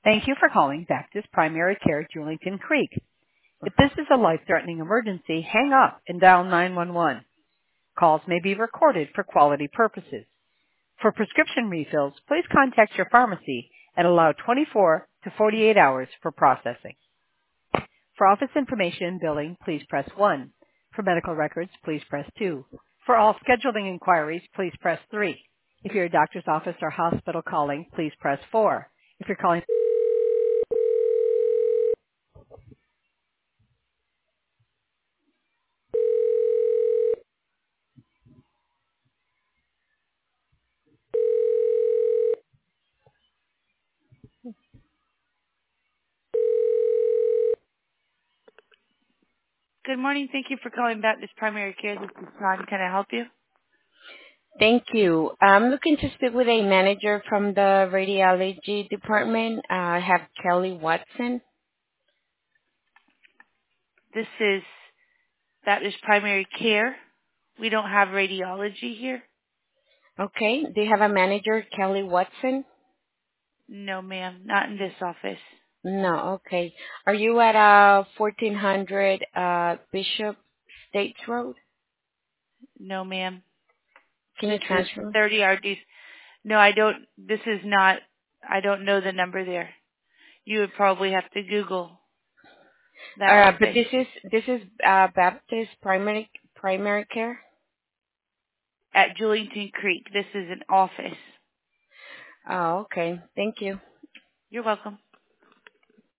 Thank you for calling Baptist Primary Care Julington Creek. If this is a life-threatening emergency, hang up and dial 911. Calls may be recorded for quality purposes. For prescription refills, please contact your pharmacy and allow 24 to 48 hours for processing. For office information and billing, please press 1. For medical records, please press 2. For all scheduling inquiries, please press 3. If you're a doctor's office or hospital calling, please press 4. If you're calling Good morning. Thank you for calling Baptist Primary Care. This is Ron. Can I help you? Thank you. I'm looking to speak with a manager from the radiology department. I have Kelly Watson. This is Baptist Primary Care. We don't have radiology here. Okay. Do you have a manager, Kelly Watson? No, ma'am. Not in this office. No. Okay. Are you at 1400 Bishop States Road? No, ma'am. Can you This is transfer me? 30 RD. No, I don't. This is not. I don't know the number there. You would probably have to Google that But office. this is Baptist Primary Care. At Julington Creek. This is an office. Oh, okay. Thank you. You're welcome.